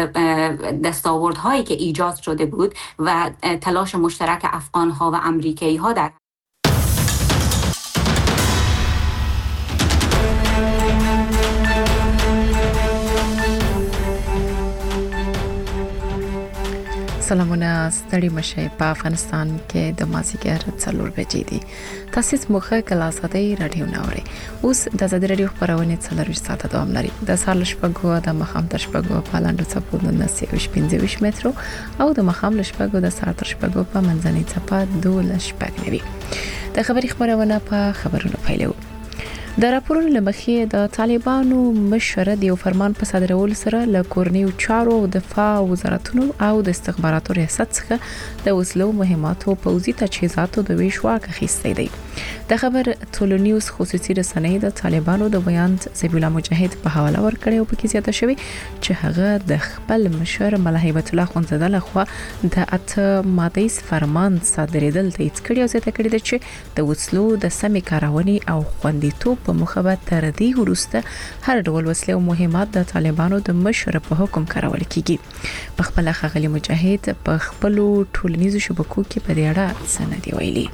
دستاوردهایی که ایجاد شده بود و تلاش مشترک افغان‌ها و امریکایی‌ها در سلامونه ستړي مشه په افغانستان کې د مازیګر 4 بجې دي. تاسو موخه کلاساتې رادیو ناوړي. اوس د زړه رادیو خبرونه 4 ساعته دوام لري. د سال شپږو د مخام تر شپږو په لاندو څپو د 15 مترو او د مخام شپږو د ساعت تر شپږو په منځنۍ څپه 12 شپږ نوي. د خبري خبرونه په خبرونو پیلو. د راپورونو لمخې د طالبانو مشر د یو فرمان په صادرولو سره له کورنیو چارو او دفاع وزارتونو او د استخباراتو ریاست څخه د وسلو مهماتو پوځي تجهیزاتو د ویش واک اخیستی دی. د خبر ټولنیوز خصوصي رسنۍ د طالبانو د بیان ذبیح الله مجاهد په حواله ورکړی او په کې زیاته شوی چې هغه د خپل مشر ملا هیبت الله خونزاده لخوا د اته مادیس فرمان صادریدل تایید کړی او زیاته کړی دی چې د وسلو د سمې کارونې او خوندیتوب په مخابه تر دې وروسته هر ډول وسلې او مهمات د طالبانو د مشر په حکم کارول کیږي. په خپل خغلی مجاهد په خپل ټولنیزو شبکو کې په دې اړه سند ویلي.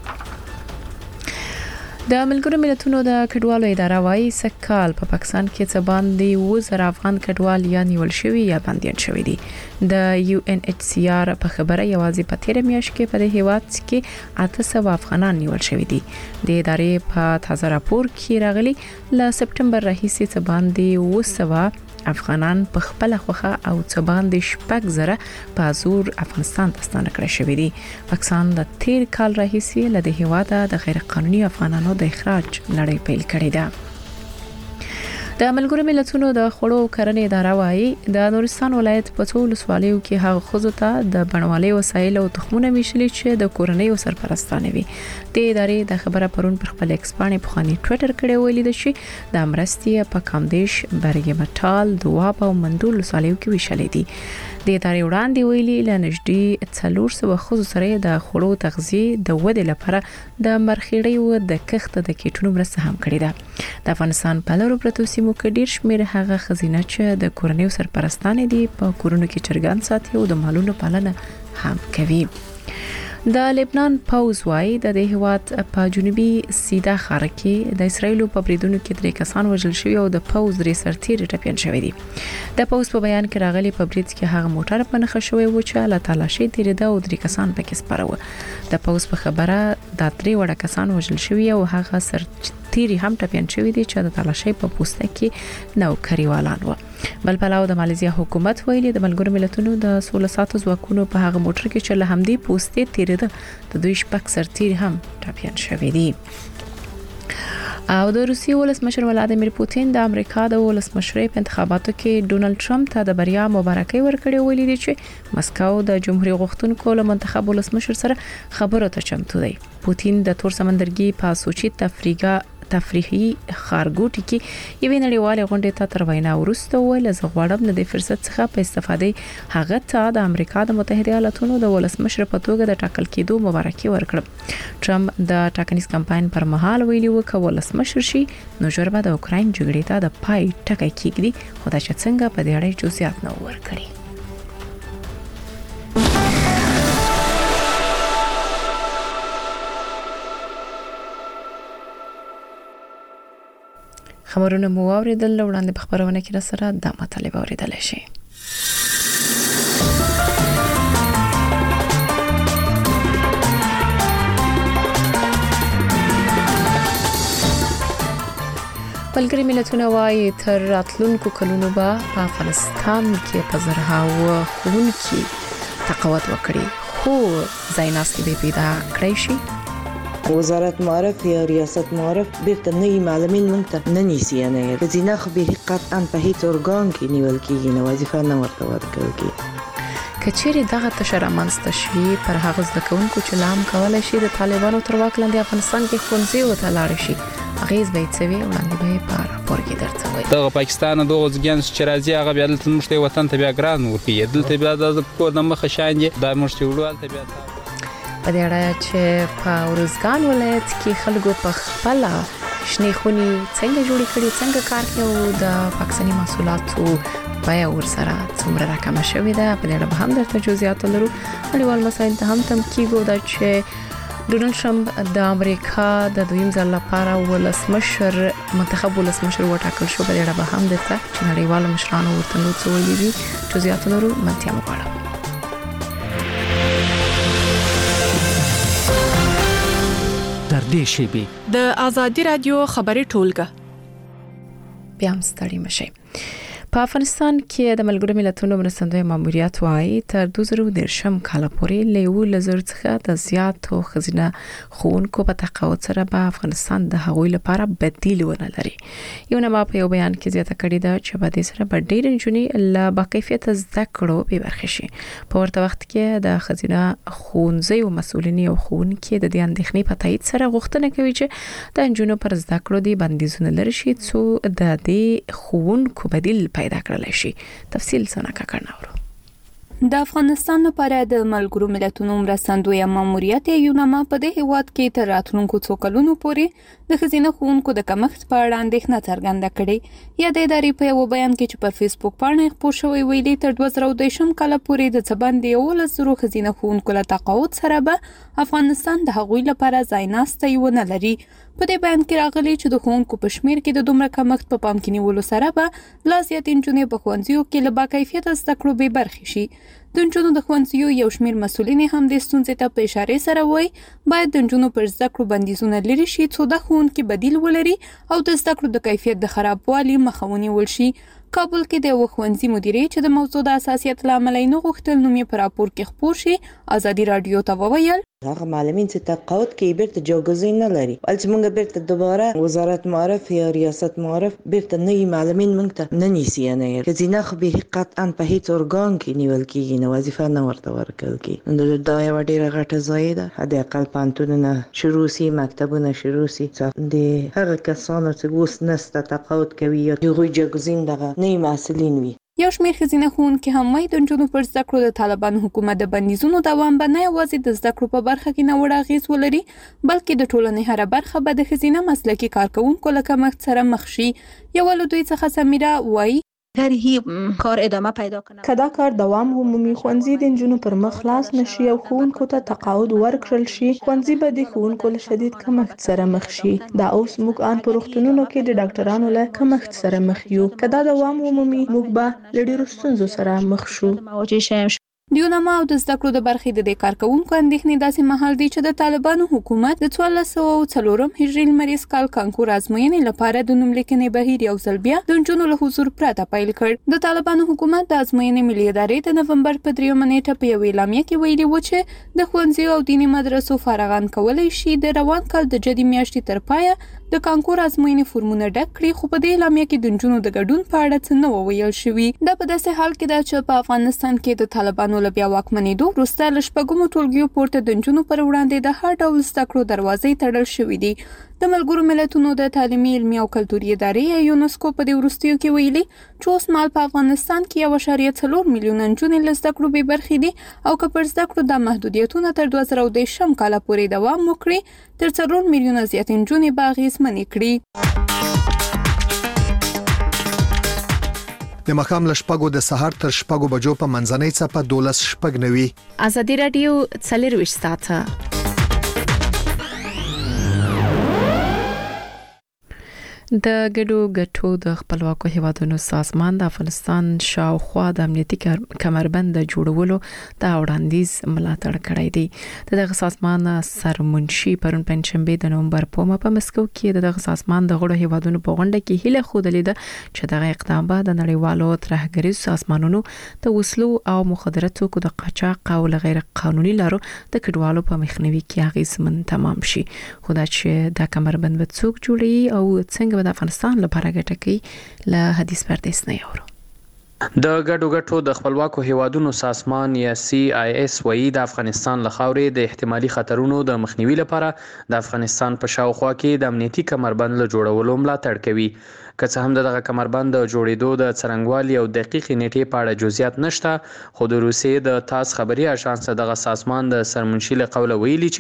د ملګرو ملتونو د کډوالو اداره وايي سکهال په پاکستان کې څه باندې 2000 افغان کډوال یا نیول شوی یا بنديان شوی دي. د UNHCR په خبره یوازې په 13 میاشت کې په هیواد کې 800 افغانان نیول شوی دي. د ادارې په تازه راپور کې راغلي ل سپټمبر راهیسې څه باندې 200 افغانان په خپل خوخه او څه باندې شپږ زره په زور افغانستان ته ستانه کړی شوی دي. پاکستان د تیر کال راهیسې له دې هیواده د غیر قانوني افغانانو د اخراج لړۍ پیل کړې ده. د ملګرو ملتونو د خړو کرنې اداره وايي د نورستان ولایت په ټول ولسوالیو کې هغه خزو ته د بڼوالۍ وسایل او تخمونه میشلي چې د کورنۍ سرپرستانه وي. د ادارې د خبره پرون پر خپل ایکسپانې په خاني ټوئیټر کړي ویلي د شي د امرستي په کامدیش برګ مټال دواب او مندول وسوالیو کې وشلې دي. د ادارې وړاندې ویلي لنجدي 400 خزو سره د خړو تغذیه د ودې لپاره د مرخیړی او د کښت د کیټونو مرسته هم کړې ده. د افغانستان په لورو پروتو سیمو کې ډیر شمیر هغه خزینه چې د کورنیو سرپرستانه دي په کورونو کې چرګان ساتي او د مالونو پالنه هم کوي. د لبنان پوز وايي د هیواد په جنوبي سیدا خار کې د اسرایل په بریدونو کې 3 کسان وژل شوی او د پوز درې سرتیر ټپيان شوی دي. د پوز په بیان کې راغلي په برید کې هغه موټر په نخښه شوی و چې الله تعالی شي تیرده او 3 کسان پکې سپاره و. د پوز په خبره د 3 وړ کسان وژل شوی او هغه سرتیر هم ټپيان شوی دي چې د تعالی شي په پوسټه کې نوکریوالان و. بل پلاو د ماليزیا حکومت ویلي د ملګرو ملتونو د 16 ساعتو ځواکونو په هغه موټر کې چې له همدې پوسټې تیرده د دوی شپږ سرتیر هم ټپيان شوی دي. او د روسیې ولسمشر ولادیمیر پوتین د امریکا د ولسمشرۍ په انتخاباتو کې ډونالد ټرمپ ته د بریا مبارکي ورکړې ویلي دي چې مسکو د جمهوریت غوښتونکو له منتخب ولسمشر سره خبرو ته چمتو دی. پوتین د تور سمندرګي په سوچي تفریحي خارګوټي کې یوې نړیوالې غونډې ته تر وینا ورسته ویل زه غواړم د فرصت څخه په استفادې هغه ته د امریکا د متحده ایالاتونو د ولسمشر په توګه د ټاکل کېدو مبارکي ورکړم. ټرمپ د ټاکنیز کمپاین پر مهال ویلي و چې ولسمشر شي نو ژر به د اوکراین جګړې ته د پای ټکی کېږي خو دا چې څنګه په دې اړه جزئیات نه ورکړي. خبرونه مو اوریدل وړاندې په خبرونه کې را سره د مطالب اوریدل شي. ملګري ملتونه وايي تر راتلونکو کلونو به افغانستان کې په زرهاو خونکي تقاوت وکړي خو ځایناستي به پیدا کړی شي. وزارت معرف یا ریاست معرف بیرته نوی معلمین منته ننیسی نه ځینې خبري قطعا په هیڅ ارګان کې نیول کېږي نو وظیفه نه ورته ورکول کېږي. کچېری دغه تشرمنست شي پر هغه ځکهونکو چې لام کولای شي د طالبانو تر واک لاندې افغانستان کې خونځي او تلاړ شي غیز به څوي وړاندې به په راپور کې درته وایي. دغه پاکستان دغه ځګن چې راځي هغه بیا دلته موږ ته وطن ته بیا ګران ورکی دلته بیا د کور د مخه شاندې د موږ ته وړوال ته بیا په دې اړه چې په ورزګان ولایت کې خلکو په خپل شنې خونی څنګه جوړې کړي، څنګه کار کوي او د پاکستاني محصولاتو بیا ورسره څومره راکمه شوې ده. په دې اړه به هم درته جزئیات لرو. نړیوال مسایل ته هم تم کیږو دا چې ډونالد ټرمپ د امریکا د دویم ځل لپاره منتخب ولسمشر وټاکل شو. په دې اړه به هم درته چې نړیوال مشرانو ورته نو څه ویلي دي جزئیات لرو. منتیا مغواړم. در دې شیبې د آزادي رادیو خبري ټولګه بیا هم ستړي مشي. په افغانستان کې د ملګرو ملتونو مرستندوی ماموریت وايي تر 2013 کال پورې له 1,000 څخه د زیاتو ښځینه ښوونکو په تقاعد سره به افغانستان د هغوی لپاره بدیل ونه لري. یو نما په یو بیان کې زیاته کړې ده چې په دې سره به ډېر نجونې له باکیفیت زده کړو به برخه شي. په ورته وخت کې د ښځینه ښوونځي او مسؤلین او ښوونکي د دې اندېښنې په تایید سره غوښتنه کوي چې د نجونو پر زده کړو د بندیزونه لري شي څو د دې ښوونکو بدیل پیدا کړل شي. تفصیل څنګه کړناورو. د افغانستان لپاره د ملګرو ملتونو مرستندوی ماموریت یو نامه په دې هیواد کې تر راتلونکو څو کلونو پورې د ښځینه ښوونکو د کمښت په اړه اندېښنه څرګنده کړې. یا د ادارې په یو بیان کې چې پر فیسبوک باندې خپور شوی ویلي تر 2013 کال پورې د څبندې 1,000 ښځینه ښوونکو له تقاعد سره به افغانستان د هغوی لپاره ځای ناستی ونه لري. په دې بیان کې راغلي چې د ښوونکو په شمیر کې د دومره کمښت په پام کې نیولو سره به لا زیات نجونې په ښوونځیو کې له باکیفیته زده کړو بې برخې شي. د نجونو د ښوونځیو یو شمیر مسؤلین هم د ستونزې ته په اشاره سره وایي باید د نجونو پر زده کړو بندیزونه لري شي څو د ښوونکي بدیل ولري او د زده کړو د کیفیت د خرابوالي مخه ونیول شي. کابل کې د یو ښوونځي مدیرې چې د موضوع د حساسیت له امله نه غوښتل نوم یې په راپور کې خپور شي آزادي رادیو ته وویل هغه معلمین چې تقاعد کوي بیرته جایگزین نه لري. ولې موږ بیرته دوباره وزارت معارف یا ریاست معارف بیرته نوی معلمین موږ ته نه نیسي نه. ښځینه خو به قطعا په هیڅ ارګان کې نیول کیږي نه، وظیفه نه ورته ورکول کیږي. دا یو ډیره غټه ضایع ده. د اقل پانتونونه شروع سي، مکتبونه شروع سي. د هغه کسانو چې اوس نسته تقاعد کوي یا دوی جایگزین دغه نوی مسؤلین وي. یو شمېر ښځینه ښوونکي هم وایي د نجونو پر زده کړو د طالبانو حکومت د بندیزونو دوام به نه یوازې د زده کړو په برخه کې ناوړه اغېز ولري بلکې د ټولنې هره برخه به د ښځینه مسلکي کارکوونکو له کمښت سره مخ شي. یوه له دوی څخه سمیرا وایي کار ادامه پیدا کنه. که دا کار دوام ومومي ښوونځي د نجونو پر مخ خلاص نشي او ښوونکو ته تقاعد ورکړل شي، ښوونځي به د ښوونکو له شدید کمښت سره مخ شي. دا اوس موږ ان په روغتونونو کې د ډاکټرانو له کمښت سره مخ یو. که دا دوام ومومي موږ به له ډېرو ستونزو سره مخ شو. دیونما او د زده کړو د برخې د دې کارکوونکو اندېښنې داسې مهال دي چې د طالبانو حکومت د 1404 هجري لمریز کال کانکور ازموینې لپاره د نوملیکنې بهیر یو ځل بیا د نجونو له حضور پرته پیل کړ. د طالبانو حکومت د ازموینې ملي ادارې د نومبر په 3 نیټه په یو اعلامیه کې ویلي و چې د ښوونځیو او دیني مدرسو فارغان کولای شي د روان کال د جدي میاشتې تر پایه د کانکور ازموینې فورمونه ډک کړي، خو په دې اعلامیه کې د نجونو د ګډون په اړه څه نه ویل شوي. دا په داسې حال کې ده چې په افغانستان کې د طالبانو له بیا واکمنېدو وروسته له شپږمو ټولګیو پورته د نجونو پر وړاندې د هر ډول زده کړو دروازې تړل شوې دي. د ملګرو ملتونو د تعلیمي، علمي او کلتوري ادارې یونسکو په دې وروستیو کې ویلي چې اوس مهال په افغانستان کې 1.4 میلیونه نجونې له زده کړو بې برخې دي او که پر زده کړو دا محدودیتونه تر 2013 کاله پورې دوام وکړي تر 4 میلیونه زیات نجونې به اغېزمنې کړي. د مخام له شپږو د سهار تر شپږو بجو په منځنۍ څپه 12:09 آزادي رادیو 24 ساعته د ګډو ګټو د خپلواکو هیوادونو سازمان د افغانستان شاوخوا د امنیتي کمربند جوړولو د وړاندیز ملاتړ کړی دی. دغه سازمان سرمنشي پرون پنځشنبه د نومبر په مسکو کې دغه سازمان د غړو هیوادونو په غونډه کې هیله خوده لیده چې دغه اقدام به د نړیوالو ترهګریز سازمانونو د وسلو او مخدره توکو د قاچاق او غیر قانوني لارو د کډوالو په مخنیوي کې اغیزمن تمام شي. خو دا چې د کمربند به څوک جوړي او څنګه د افغانستان لپاره ګټه کوي له حدیث پردیس نه یورو. د ګډو ګټو د خپلواکو هیوادونو سازمان یا CIS وایي د افغانستان له خاورې د احتمالي خطرونو د مخنیوي لپاره د افغانستان په شاوخوا کې د امنیتي کمربند له جوړولو ملاتړ کوي. که څه هم دغه کمربند د جوړېدو د څرنګوالي او دقیقې نیټې په اړه جزئیات نشته، خو د روسیې د تاس خبري اژانس دغه سازمان د سرمنشي له قوله ویلي چې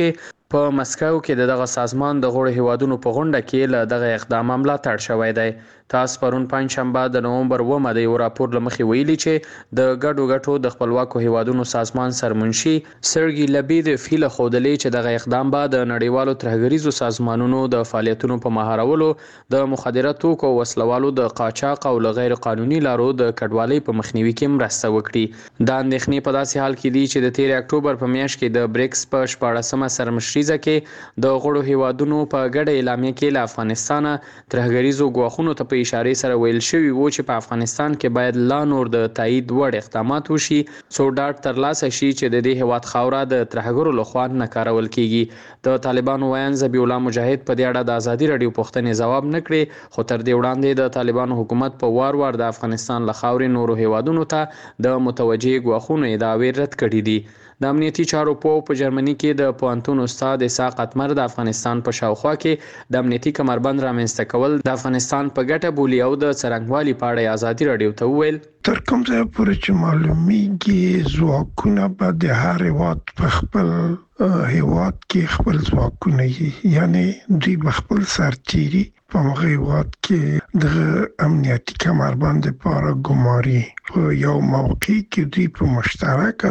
په مسکو کې دغه سازمان د غړو هیوادونو په غونډه کې له دغه اقدام ملاتړ شوی دی. تاسو پرون پنځشنبه د نومبر 9 د یو راپور له مخې ویلي چې د ګډو د خپلواکو هیوادونو سازمان سرمنشي سرګي لبیدفي له ښودلې چې دغه اقدام به د نړیوالو ترهګریزو سازمانونو د فعالیتونو په مهارولو، د مخدره توکو او وسلوالو د قاچاق او غیر قانوني لارو د کډوالۍ په مخنیوي کې مرسته وکړي. دا اندېښنې په داسې حال کې دي چې د 13 اکتوبر په میاشت کې د بریکس په 14مه سرمشریزه کې د غړو هیوادونو په ګډه اعلامیه کې له افغانستان ترهګریزو ګواښونو ته په اشارې سره ویل شوي وو چې په افغانستان کې باید لا نور د تایید وړ اقدامات وشي څو ډاډ ترلاسه شي چې د دې هیواد خاوره د ترهګرو لخوا نه کارول کیږي. د طالبانو ویاند ذبیح الله مجاهد په دې اړه د ازادي راډیو پوښتنې ځواب نه کړې، خو تر دې وړاندې د طالبانو حکومت په وار د افغانستان له خاورې نورو هیوادونو ته د متوجه ګواښونو ادعاوې رد کړي دي. د امنیتي چارو په جرمني کې د پوهنتون استاد اسحاق اتمر د افغانستان په شاوخوا کې د امنیتي کمربند رامنځته کول د افغانستان په ګټه بولي او د څرنګوالي په اړه ازادي راډیو ته وویل تر کوم ځای پورې چې معلومیږي ځواکونه به د هر هیواد په خپل هیواد کې خپل ځواکونه یعنی دوی به خپل سرتیري په هغه هیواد کې د امنیتي کمربند لپاره ګماري په یو موقع کې دوی په مشترکه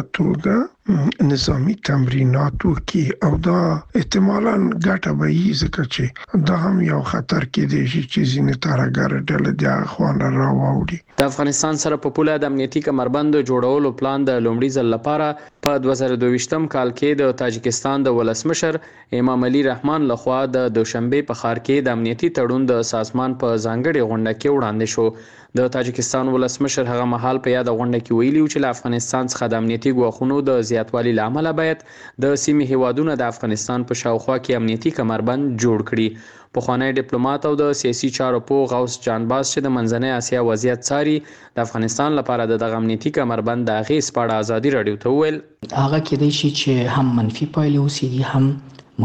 توګه نظامی تمرینات وکړي او دا احتمالاً ګټه به یې ځکه چې دا هم یو خطر کېدی شي چې ځینې ترهګر ډلې د هغه خوا نه راواوړي. د افغانستان سره په پوله د امنیتي کمربند جوړولو پلان د لومړي ځل لپاره په 2022 کال کې د تاجکستان د ولسمشر امام علي رحمان لخوا د دوشنبه په ښار کې د امنیتي تړون د سازمان په ځانګړي غونډه کې وړاندې شو. د تاجکستان ولسمشر هغه مهال په یاد غونډه کې ویلي چې له افغانستان څخه د امنیتي ګواښونو د زیاتوالي لامل باید د سیمې هیوادونو د افغانستان په شاوخوا کې امنیتي کمربند جوړ کړي. پخوانی ډیپلوماټ او د سیاسي چارو په غوث جانباز چې د منځنۍ اسیا وضعیت څاري د افغانستان لپاره د امنیتي کمربند د اغیز په اړه ازادي راډیو ته وویل هغه کېدای شي چې هم منفي پایلې اوسېږي هم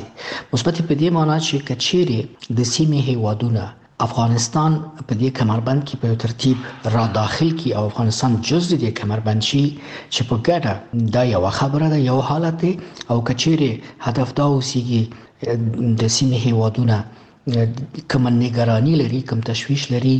مثبت په دې معنی چې کچېرې د سیمې هیوادونه افغانستان په دې کمربند کې په ترتیب را داخل کی او افغانستان جزء دې کمربند شي چې په ګډه دا یو خبره ده یو حالت دی او کچېرې هدف دا اوسېږي د سیمې هیوادونه کوم نگرانی لري کوم تشویش لري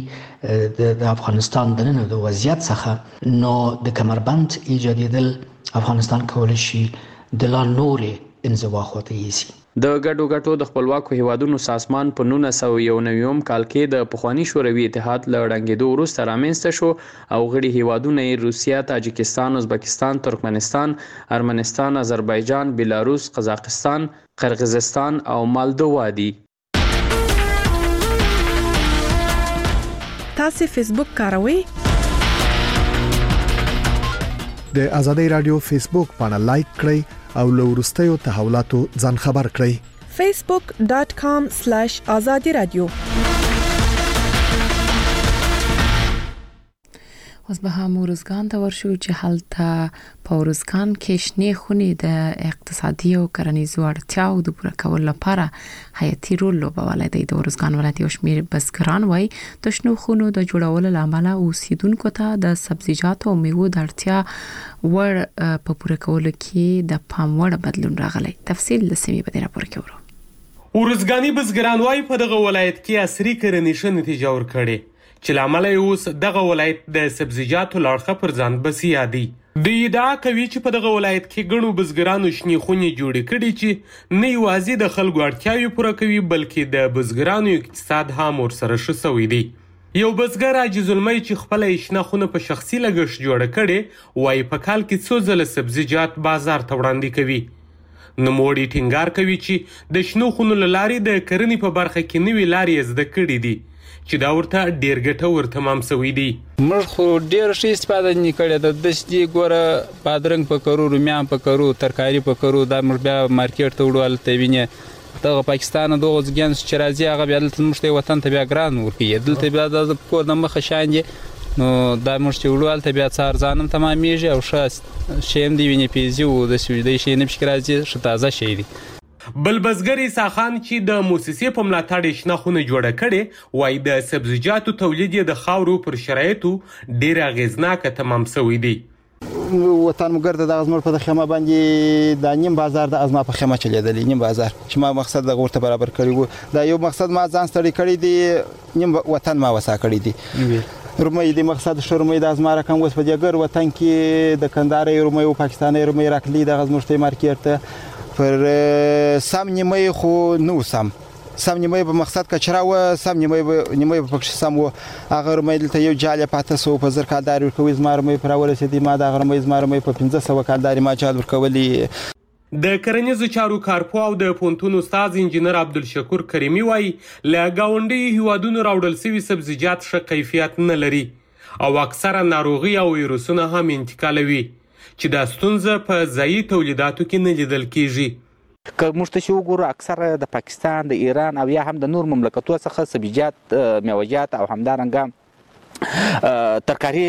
د افغانستان د نن د وضعیت څخه نو د کمربند ایجادېدل افغانستان کولای شي د لا نورې انزوا خواته یوسي. د ګډو د خپلواکو هیوادونو سازمان په 1991 کال کې د پخوانی شوروي اتحاد له ړنګېدو وروسته رامنځته شو او غړي هیوادونه یې روسیه، تاجکستان، ازبکستان، ترکمنستان، ارمنستان، آذربایجان، بیلاروس، قزاقستان، قرغیزستان او مالدووا دي. تاسو فیسبوک کاروئ؟ د ازادي رادیو فیسبوک باندې لایک کړئ او له وروستیو تحولاتو ځان خبر کړئ. facebook.com/azadi radio. اوس به هم ورزګان ته ورشو چې هلته په ورزګان کې شنې خونې د اقتصادي او کرنیزو اړتیاو د پوره کولو لپاره حیاتي رول لوبولی دی. د ورزګان ولایت یو شمېر بزګران وایي د شنو خونو د جوړولو له امله اوسیدونکو ته د سبزیجاتو او میوو د اړتیا وړ په پوره کولو کې د پام وړ بدلون راغلی. تفصیل د سیمې په دې راپور کې ورو. ورزګاني بزګران وایي په دغه ولایت کې عصري کرنې ښه نتیجه ورکړې چې لامل یې اوس دغه ولایت د سبزیجاتو لاړخه پر ځان بسیا دی. د ادعا کوي چې په دغه ولایت کې ګڼو بزګرانو شنې خونې جوړې کړي چې نه یوازې د خلکو اړتیاوې پوره کوي بلکې د بزګرانو اقتصاد هم ورسره ښه سوی دی. یو بزګر عاجز المی چې خپله یې شنه خونه په شخصي لګښت جوړه کړې وایي په کال کې څو ځله سبزیجات بازار ته وړاندې کوي. نوموړي ټینګار کوي چې د شنو خونو له لارې د کرنې په برخه کې نوې لارې زده کړي دي چې دا ورته ډیر ګټور تمام سوی دی. موږ خو ډیر ښه استفاده نه کړې ده. د دې ګوره بادرنګ په کرو، رومیان په کرو، ترکاري په کرو، دا موږ بیا مارکیټ ته وړو هلته وینې دغه پاکستان دغه ځګیانس چې راځي هغه بیا دلته موږ ته وطن ته بیا ګران ورکوي. دلته بیا د کور د مخه شان دي نو دا موږ چې وړو هلته بیا څه ارزانه هم تمامیږي او ښه شی هم د وینې پیزي او داسې شی نه پکې راځي ښه تازه شی دی. بل بزګر عیسی خان چې د موسسې په ملاتړ یې شنه خونه جوړه کړې وایي د سبزیجاتو تولید یې د خاورو پر شرایطو ډېر اغېزناکه تمام سوی دی. وطن مګر د ازمر په خیمه باندې د نیم بازار د ازما په خیمه چلیدلی نیم بازار چې ما مقصد د ورته برابر کړی وو دا یو مقصد ما ځان ستړي کړی دی نیم وطن ما وسا کړی دی رومي د مقصد شرمي د ازما رقم وس په دګر وطن کې د کندهار رومي او پاکستاني رومي راکلی د ازمرشتي مارکیټ پر سم نیمه خو نو سم نیمه په مقصد کچرا و سم نیمه په پکښ سم و هغه مې دلته یو جاله پاته سو په زر کالداري ورکوي زماره مې پر ورسېدي ما د هغه مې زماره مې په 1500 کالداري ما جال ورکولي د کرنیزو چارو کارپو او د پونتون استاد انجنیر عبدالشکور کریمی وایي له گاونډي هیوادونو راوړل شوي سبزیجات ښه کیفیت نه لري او اکثره ناروغي او ویروسونه هم انتقالوي چې دا ستونزه په ځایي تولیداتو کې نه لیدل کیږي که موږ ته وګورو اکثره د پاکستان د ایران او یا هم د نور مملکتونو څخه سبزیجات میوه‌جات او همدارنګه ترکاری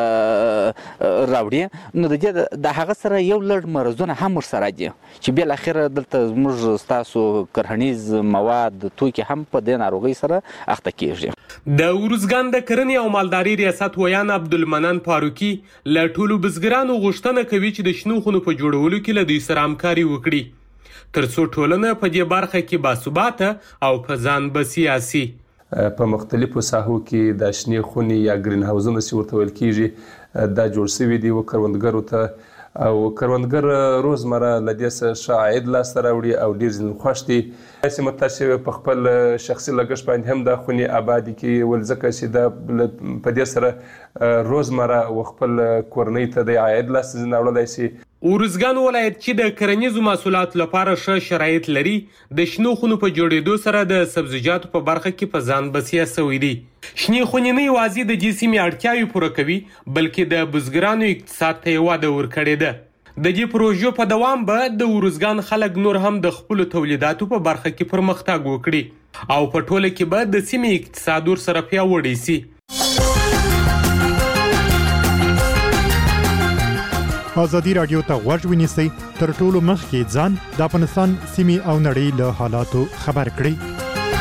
راوړي نو د هغه سره یو لړ مرزونه هم ورسره دي چې بل اخر دلته موږ تاسو کرهنیز مواد توکي هم په د ناروغي سره اخته کیږي د ورزګان د کرنې او مالداري ریاست ویان عبدالمنان فاروقي له ټولو بزګرانو غوښتنه کوي چې د شنو خونو په جوړولو کې له دوی سره همکاري وکړي ترڅو ټولنه په دې برخه کې باثباته او په ځان بسیاسي په مختلفو ساحو کې د شنې خونې یا گرین هاوزونه چې ورته ویل کیږي دا جوړ شوي دي او کروندګرو ته او کروندګر روزمره له دې څخه ښه عاید لاسته راوړي او ډېر ځینې خوښ دي داسې متشوي په خپل شخصي لګښت باندې هم د خونې آبادي کې ول ځکه چې د په دې سره روزمره او خپل کورنۍ ته د عاید لاسته راوړلی شي ورزګان ولایت چې د کرنیزو محصولاتو لپاره ښه شرایط لري د شنو خونو په جوړېدو سره د سبزیجاتو په برخه کې په ځان بسیا شوي دي شنې خونې نه یوازې د دې سیمې اړتیاوې پوره کوي بلکې د بزګرانو اقتصاد ته یې وده ورکړې ده د دې پروژو په دوام به د ورزګان خلک نور هم د خپلو تولیداتو په برخه کې پرمختګ وکړي او په ټوله کې به د سیمې اقتصاد ورسره پیاوړی سي ازادي رادیو ته غوږ ونیسئ تر ټولو مخکې ځان د افغانستان سیمې او نړۍ له حالاتو خبر کړئ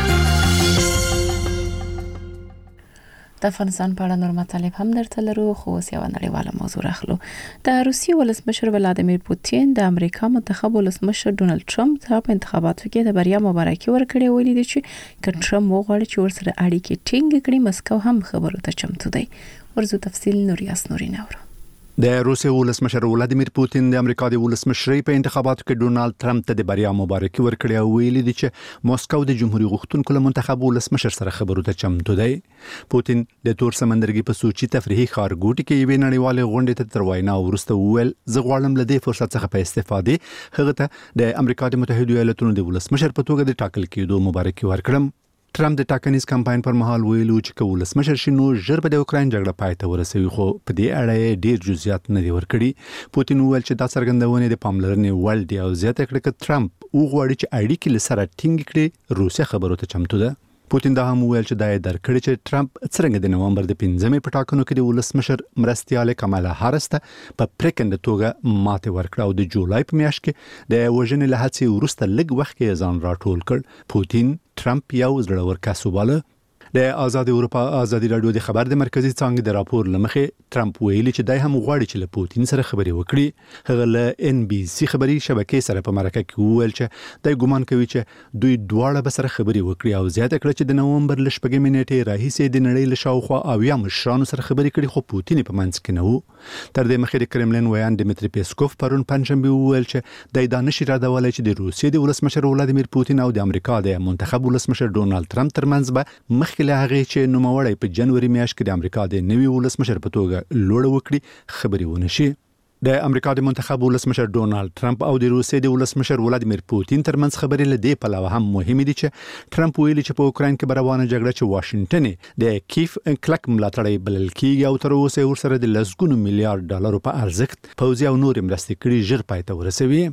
د افغانستان په اړه نور مطالب هم درته لرو خو اوس یوه نړیواله موضوع راخلو د روسیې ولسمشر ولادیمیر پوتین د امریکا منتخب ولسمشر ډونالد ټرمپ ته په انتخاباتو کې د بریا مبارکي ورکړې ویلي دي چې که ټرمپ وغواړي چې ورسره اړیکې ټینګ کړي مسکو هم خبرو ته چمتو دی ورزو تفصیل نوریاس نورین اورو د روسیې ولسمشر ولادیمیر پوتین د امریکا د ولسمشرۍ په انتخاباتو کې ډونالد ټرمپ ته د بریا مبارکي ورکړې او ویلي دي چې موسکو د جمهوریت غوښتونکو له منتخب ولسمشر سره خبرو ته چمتو دی پوتین د تور سمندرګي په سوچي تفریحي ښارګوټي کې یوې نړیوالې غونډې ته تر وینا وروسته وویل زه غواړم له دې فرصت څخه په استفادې هغه ته د امریکا د متحده ایالاتونو د ولسمشر په توګه د ټاکل کېدو مبارکي ورکړم ټرمپ د ټاکنیز کمپاین پر مهال ویلو چې که ولسمشر شي نو ژر به د اوکراین جګړه پای ته ورسوي خو په دې اړه ډیر جزئیات نه دي ورکړي پوتین ویل چې دا څرګندونه د پاملرنې وړ دي او زیاته کړه چې ټرمپ وغواړي چې اړیکې له سره ټینګ کړي روسیا خبرو ته چمتو ده پوتین دا هم ویل چې دا یې درکړي چې ټرمپ څنګه د نومبر د 15مې په ټاکنو کې د ولسمشر مرستیال کمالا هارس ته په پریکنده توګه ماته ورکړه او د جولای په میاشت کې د وژنې له هڅې وروسته لږ وخت کې ځان راټول کړ پوتین ټرمپ یو زړور کس وباله د آزاد اروپا ازادي رادیو د خبر د مرکزی څنګه د راپور لمخې ټرمپ ویلي چې دای هم غواړي چې له پوتین سره خبرې وکړي هغه له ان بي سي خبري شبکې سره په مرکه کې وویل چې دای ګومان کوي چې دوی دواړه به سره خبرې وکړي او زیاته کړه چې د نومبر ل 8 نیټې راهیسې د نړۍ له شاوخوا او یا مشرانو سره خبرې کړي خو پوتین په منځ کې نه وو تر دې مخکې د کرملین ویان دمیتری پیسکوف پرون پنځشنبه وویل چې دای دانش اراده چې د روسیې د ولسمشر ولادیمیر پوتین او د امریکا د منتخب ولسمشر ډونالد ټرمپ ترمنځ به مخکې له هغه چې نوموړی په جنوري میاشت کې د امریکا د نوي ولسمشر په توګه لوړ وکړي خبرې ونشي د امریکا د منتخب ولسمشر ډونالد ټرمپ او د روسیې د ولسمشر ولادیمیر پوتین ترمنځ خبرې له دې پلوه هم مهمه دي چې ټرمپ ویلي چې په اوکراین کې روانه جګړه چې واشنگټن د کیف کلک ملاتړی بلل کیږي او تر اوسه ورسره د لسګونو میلیارډ ډالرو په ارزښت پوځي او نور مرستې کړي ژر پای ته ورسوي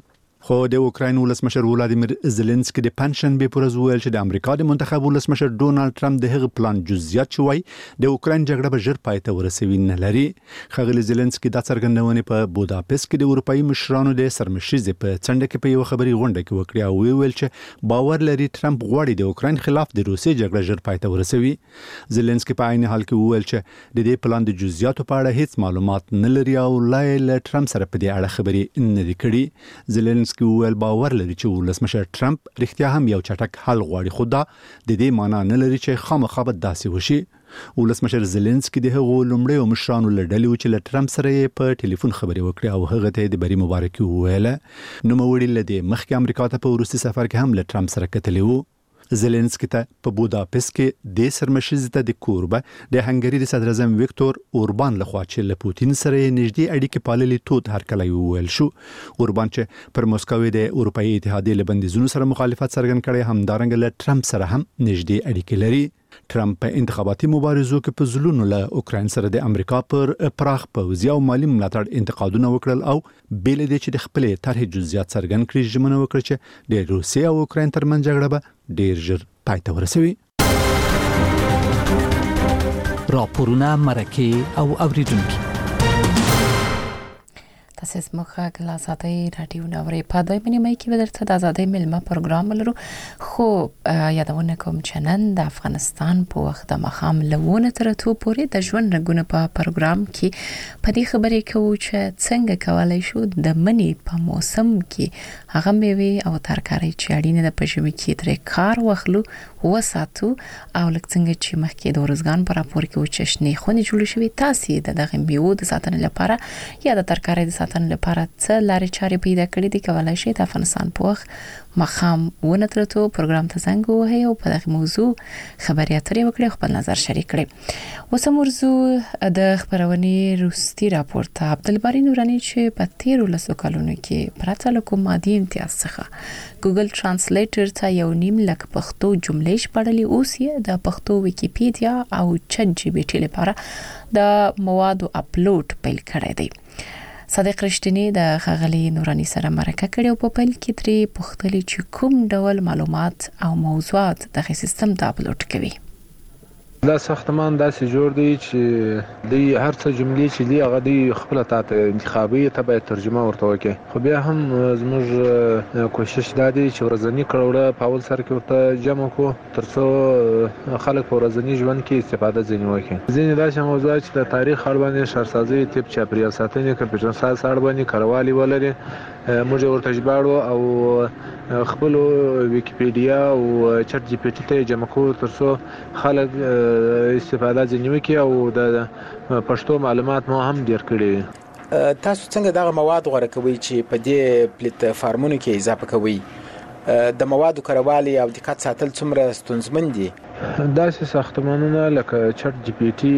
خو د اوکراین ولسمشر ولادیمیر زيلنسکي د پنشن به پرز ویل چې د امریکا د منتخب ولسمشر ډونالد ټرمپ د هغه پلان جزئیات چوي د اوکراین جګړه به ژر پای ته ورسوي نه لري. خغلی زيلنسکي د څرګندونې په بوداپست کې د اروپאי مشرانو د سرمشيزه په څنډه کې په یو خبري غونډه کې وکړي او ویل چې باور لري ټرمپ غواړي د اوکراین خلاف د روسي جګړه ژر پای ته ورسوي. زيلنسکي په عین حال کې ویل چې د دې پلان د جزئیاتو په اړه هیڅ معلومات نه لري او لا ټرمپ سره په دې اړه خبري نه دي کړي. زيلنسکي ویل باور لري چې ولسمشر ټرمپ رښتیا هم یو چټک حل غواړي، خو دا د دې معنی نه لري چې خامخا به داسې وشي. ولسمشر زيلنسکي د هغو لومړی مشرانو لړلې چې له ټرمپ سره په ټلیفون خبري وکړي او هغه ته د بری مبارکي وویله. نو موړي لدی مخکې امریکا ته په روسي سفر کې هم له ټرمپ سره کتلی وو. زيلنسکي ته په بوداپست کې د سرمشيزه ته د کوربه د هنګري د صدر اعظم ویکتور اوربان لخوا چې له پوتین سره نږدې اړیکې پاللې تود هرکلی ویل شو. اوربان چې پر موسکو د اروپאי اتحادیې له بندیزونو سره مخالفت څرګند کړي، همدارنګه له ټرمپ سره هم نږدې اړیکې لري. ټرمپ په انتخاباتي مبارزو کې په ځلونو له اوکراین سره د امریکا پر پراخ پوځي او مالی ملاتړ انتقادونه وکړل او بیل دي چې د خپل طرح جزئیات څرګند کړي، ژمنه وکړه چې د روسیې او اوکراین ترمنځ جګړه به ډیر ژر پای ته ورسوي. راپورونه مرکه او اوریدونکو تاسو مخه کله ساتي رادیو نوري په دای منی مې کې ودرته د آزادۍ ملما پروګرام لرو، خو یادونه کوم چې نن د افغانستان په وخت د مخام لونه تر تو پورې د ژوند رګونه په پروګرام کې په دې خبرې کوو چې څنګه کولای شو د منی په موسم کې هغه میوه او ترکاري چې اړینه د پښوی کې تر کار واخلو وساتو او لکه څنګه چې مخکې د ورزګان پر راپور کې و چې شنې خونې جوړ شوې، تاسو د دغه میوه د ساتنې لپاره یا د ترکاري د ساتنې لپاره څه لارې چارې پیدا کړې دي، کولای شئ د افغانستان په وخت مخام ونه ترته پروګرام ته زنګ وهي او په دغه موضوع خبري اترې وکړي، خپل نظر شریک کړي. اوس موضوع د خبرونې روستي راپورټ عبدالباری نورانی چې په 13 کلونو کې پرته له کوم مادي امتیاز څخه ګوګل ترانسلیټر ته یو نیم لک پښتو جملې شپړلې، اوس یې د پښتو ویکیپیډیا او چټ جی پی ټی لپاره د موادو اپلوډ پیل کړی دی. صادق رښتینی د خغلی نورانی سره مرکه کړي او په پیل کې ترې پوښتلي چې کوم ډول معلومات او موضوعات د سیستم ته اپلوډ کوي. دا ساختمان داسې جوړ دی چې دی هر څه جملې چې دی هغه دی خپل ته انتخابي ته باید ترجمه ورته وکړي، خو بیا هم زموږ کوشش دا دی چې ورځنی کړوړه په اول سر کې ورته جمع کو ترڅو خلک په ورځنی ژوند کې استفاده ځنی وکړي. ځینې داسې موضوعات چې د تاریخ اړه باندې شهرسازي طب چاپیریال ساتنې کمپیوټر ساینس اړه باندې کاروالي ولري، موږ ورته ژباړو او خپل ویکیپیډیا او چټ جی پی ټی ته جمع کو ترڅو خلک استفاده ځنی وکړي او د پښتو معلومات مو هم ډیر کړي. تاسو څنګه دغه مواد غوړه کوي چې په دې پلیټ فارمونو کې اضافه کوي؟ د موادو کاروالي او دقت ساتل څومره ستونزمن دي؟ داسې ساختمانونه لکه چټ جی پی ټی،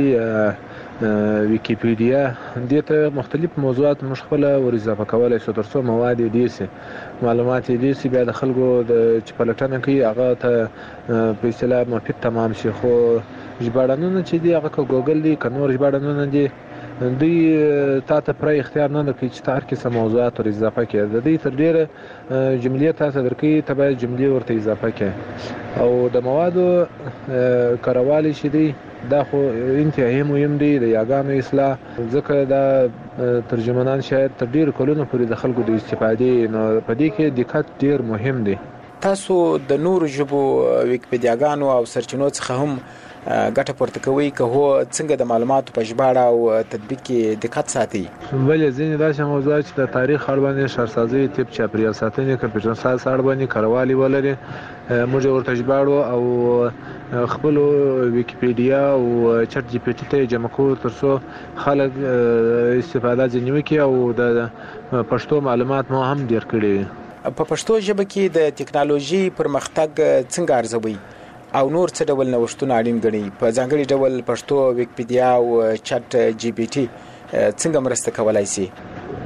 ویکیپیډیا، دې ته مختلف موضوعات موږ خپل ور اضافه کولای شو ترڅو مواد دې سي معلومات دې سي بیا د خلکو د چپلټنه کوي هغه ته په اصطلاح مفید تمام شي. خو ژباړنونه چې دی هغه ګوګل دی کنور ژباړنونه دي دوی تاسو پر اختیار نه لري چې تار کې سم موضوعات ور اضافه کړي، د دې تر ډیره جملې تاسو درکې ته باید جملې ورته اضافه کړي او د موادو کاروالي شي دی دا خو انتهایی مهم دی د یاګانو اصلاح، ځکه دا ترجمانان شاید تر ډیر کلونو پورې د خلکو د استفادې نو په دې کې دقت ډیر مهم دی. تاسو د نورو ژبو ویکیپیډیاګانو او سرچینو څخه هم ګټه پورته کوي، که هو څنګه د معلوماتو په ژباړه او تطبیق کې دقت ساتي؟ ولې ځینې داسې موضوعات چې د تاریخ اړه باندې شهرسازي طب چاپیریال ساتنې کمپیوټر ساینس اړه باندې کاروالي ولري، موږ ورته ژباړو او خپل ویکیپیډیا او چټ جی پی ټی ته جمع کوو ترڅو خلک استفاده ځنی وکړي او د پښتو معلومات مو هم ډیر کړي. په پښتو ژبه کې د ټکنالوژي پرمختګ څنګه ارزوي او نور څه ډول نوښتونه اړین ګڼي؟ په ځانګړي ډول پښتو ویکیپیډیا او چټ جی پی ټی څنګه مرسته کولای شي؟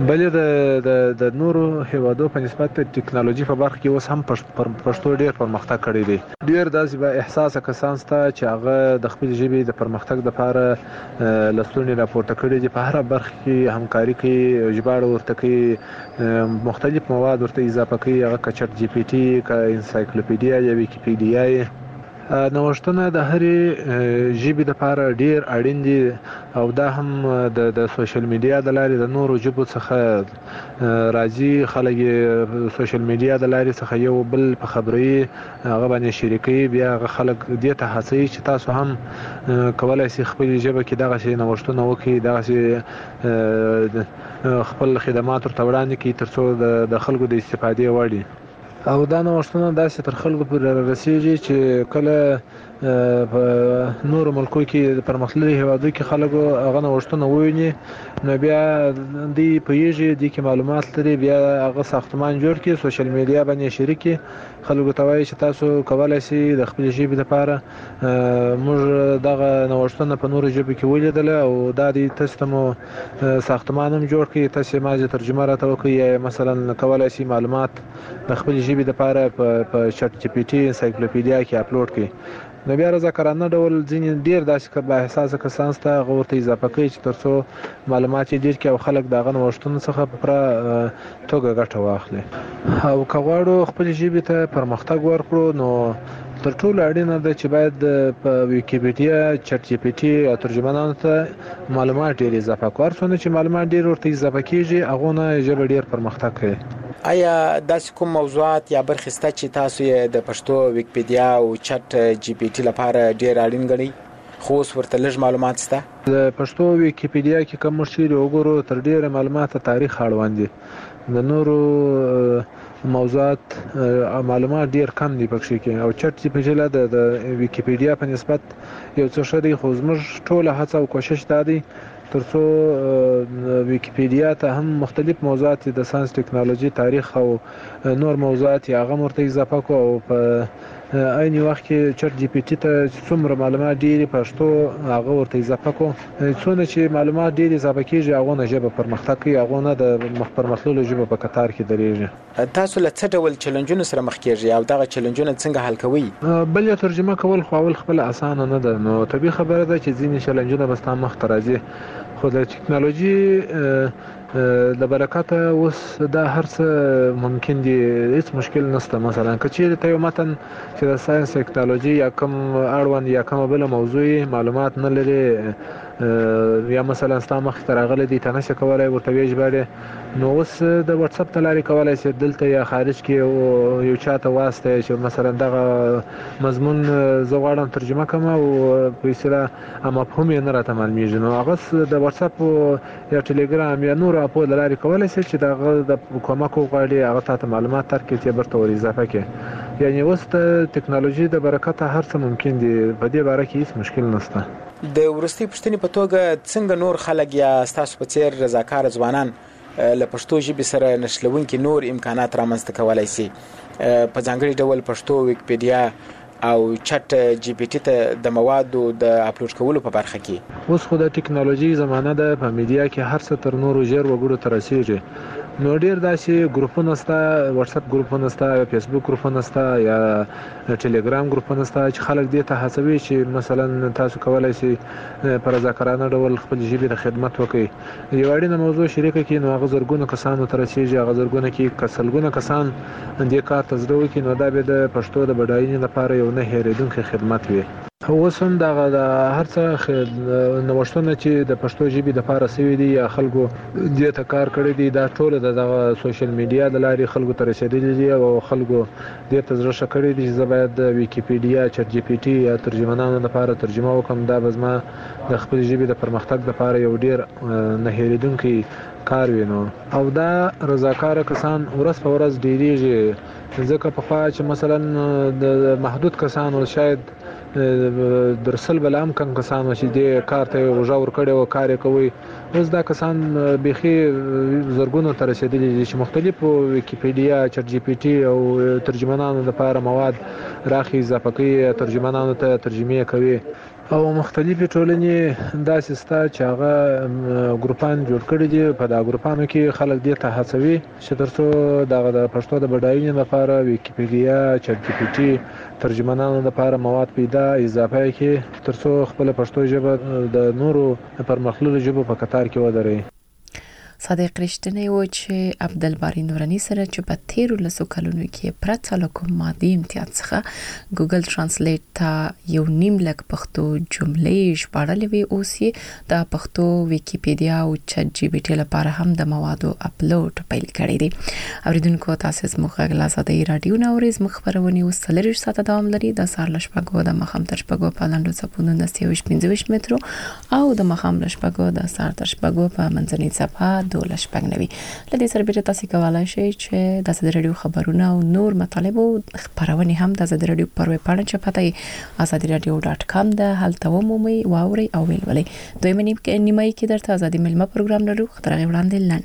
بلې د نورو هیوادو په نسبت ټکنالوژي په برخه کې اوس هم پښتو ډیر پرمختګ کړی دی. ډیر داسې به احساس کسان شته چې هغه د خپل ژبې د پرمختګ لپاره لستونی راپورته کړی دي. په هر برخه کې همکاري کوي، ژباړه ورته کوي، مختلف مواد ورته اضافه کوي، هغه که چټ جی پی ټي، که انسایکلوپیډیا یا ویکیپیډیا. نوښتونه د هرې ژبې لپاره ډیر اړین دي او دا هم د سوشل میډیا د لارې د نورو ژبو څخه راځي. خلک سوشل میډیا د لارې څخه یو بل په خبري هغه باندې شریکوي، بیا هغه خلک دې ته هڅوي چې تاسو هم کولی شئ خپل ژبه کې دغسې نوښتونه وکړئ، دغسې خپل خدمات ورته وړاندې کړئ تر څو د خلکو د استفادې وړ وي. او دا نوښتونه داسې تر خلکو پورې رسیږي چې کله په نورو ملکو کې د پرمختللي هیوادو کې خلکو هغه نوښتونه وویني، نو بیا دوی پوهېږي، دوی کې معلومات لري، بیا هغه ساختمان جوړ کړي، سوشل میډیا باندې شریک کړي، خلکو ته وایي چې تاسو کولی شئ د خپلې ژبې لپاره موږ دغه نوښتونه په نورو ژبو کې ولیدل او دا دی تاسو ته مو ساختمان هم جوړ کړي، تاسو مازې ترجمه راته وکړئ، یا مثلا کولی شئ معلومات د خپلې ژبې لپاره په چټ جی پی ټي انسایکلوپیډیا کې اپلوډ کړي. نو بیا رضاکارانه ډول ځینې ډیر داسې با احساسه کسان شته هغه ورته اضافه کوي چې تر څو معلومات یې ډیر کړي او خلک د هغه نوښتونو څخه په پوره توګه ګټه واخلي. او که غواړو خپلې ژبې ته پرمختګ ورکړو نو تر ټولو اړینه ده چې باید په ویکیپیډیا، چټ جی پی ټي او ترجمانانو ته معلومات ډیر اضافه کړو. هر څومره چې معلومات ډیر ورته اضافه کیږي هغونه ژبه ډیر پرمختګ کوي. آیا داسې کوم موضوعات یا برخې شته چې تاسو یې د پښتو ویکیپیډیا او چټ جی پی ټي لپاره ډیر اړین ګڼئ خو اوس ورته لږ معلومات شته؟ د پښتو ویکیپیډیا کې کوم شی وګورو تر ډیره معلومات تاریخ اړوند دي، د نورو موضوعات معلومات ډیر کم دي پکې کې. او چټ جی پی ټي د ویکیپیډیا په نسبت یو څه ښه دی، خو زموږ ټوله هڅه او کوشش دا دی تر څو ویکیپیډیا ته هم مختلف موضوعات د ساينس، ټکنالوژي، تاریخ او نور موضوعات هغه مرته اضافه کو او په عین وخت کې چټ جی پی ټي ته څومره معلومات ډیر پښتو هغه ورته اضافه کو. څونه چې معلومات ډیر اضافه کیږي هغه نه ژبه پرمختګ کوي، هغه نه د پرمختللو ژبه په کتار کې درېږي. تاسو له څه ډول چیلنجونو سره مخ کیږئ او دغه چیلنجونه څنګه حل کوئ؟ بل ترجمه کول خو اول خپل اسانه نه ده، نو طبيعي خبره ده چې ځینې چیلنجونه بس تام مخ ته راځي، خو د ټکنالوژي د برکته اوس دا هر څه ممکن دي، هیڅ مشکل نشته. مثلا که چیرې ته یو متن چې د ساينس، ټکنالوژي یا کوم اړوند یا کوم بل موضوع معلومات نه لري یا مثلا ستا مخ ته راغلی دی ته نشې کولی ورته وژباړې، نو اوس د واتس اپ ته لارې کولی شي دلته یا خارج کې یو چا ته واستوي چې مثلا دغه مضمون زه غواړم ترجمه کړم او په اصطلاح مفهوم یې نه راته معلومیږي، نو هغه د واتس اپ یا ټلګرام یا نور اپو د لارې کولی شي چې دغه د کومک وغواړي هغه تاته معلومات درکړي چې برته ور اضافه کړي. یعنی اوس د ټکنالوژي د برکته هر څه ممکن دي، په دې باره کې هیڅ مشکل نشته. د ورستي پښتنې په توګه څنګه نور خلک یا ستاسو په څیر رضاکار ځوانان له پښتو ژبې سره نښلونکي نور امکانات رامنځته کولی شي په ځانګړي ډول پښتو ویکیپیډیا او چټ جی پی ټي ته د موادو د اپلوډ کولو په برخه کې؟ اوس خو د ټکنالوژي زمانه ده، په میډیا کې هر څه تر نورو ژر وګړو ته رسیږي، نو ډیر داسې ګروپونه شته، واتس اپ ګروپونه شته، فیسبوک ګروپونه شته یا ټلګرام ګروپونه شته چې خلک دې ته هڅوي چې مثلا تاسو کولی شئ په رضاکارانه ډول خپل ژبې د خدمت وکړئ، یو اړینه موضوع شریکه کړئ، نو هغه زرګونه کسانو ته رسیږي، هغه زرګونه کې سلګونه کسان دې کار ته زړه وکړي، نو دا به د پښتو د بډاینې لپاره یو نه هېرېدونکی خدمت وي. اوس هم دغه د هر څه نوښتونه چې د پښتو ژبې لپاره سوي دي یا خلکو دې ته کار کړی دی دا ټول د سوشل میډیا د لارې خلکو ته رسیدلي دي او خلکو دې ته زړه ښه کړی دی چې زه باید د ویکیپیډیا، چټ جی پی ټي یا ترجمانانو لپاره ترجمه وکړم، دا به زما د خپل ژبې د پرمختګ لپاره یو ډیر نه هېرېدونکی کار وي. نو او دا رضاکاره کسان ورځ په ورځ ډېرېږي، ځکه پخوا چې مثلا د محدود کسانو شاید درسل بلام کم کسانو چې دې کار ته وژا ورکړی و کار یې کوي، اوس دا کسان بیخي زرګونو ته رسېدلي دي چې مختلفو ویکیپیډیا، چټ جی پی ټي او ترجمانانو لپاره مواد راخي اضافه کوي، ترجمانانو ته ترجمې کوي او مختلفې ټولنې داسې ستا چې هغه ګروپان جوړ کړي دي. په دا ګروپانو کې خلک دې ته هڅوي چې ترڅو دغه د پښتو د بډاینې لپاره ویکیپیډیا، چټ جی پی ټي، ترجمانانو لپاره مواد پیدا اضافه کړي ترڅو خپل پښتو ژبه د نورو پرمختللو ژبو په کتار کې ودروي. صادق رښتینی و چې عبدالباری نورانی سره چې په 13 کلونو کې پرته له کوم مادي امتیاز څخه ګوګل ترانسلیټ ته یو نیم لک پښتو جملې ژباړلې وي، اوس یې د پښتو ویکیپیډیا او چټ جی پی ټي لپاره هم د موادو اپلوډ پیل کړی دی. اوریدونکو تاسو زموږ غږ لا آزادۍ رادیو نوري زموږ خبرونه اوس 3 ساعته دوام لري. د سهار ل شپږو د مخام تر شپږو په لاندو ځپونو د 25 مترو او د مخام ل شپږو د سهار تر شپږو په منځنۍ ځپه 12 شپږنوي. لدې سره به تاسو کولای شئ چې د ازادي رادیو خبرونه او نور مطالب او خبرونه هم د ازادي رادیو پر ویب پاڼه چپاته azadiradio.com د هلته ومومئ واوري او ویلولئ. دویمه نیمه کې درته ازادي ملما پروګرام لرو. خبرونه وړاندې لاندې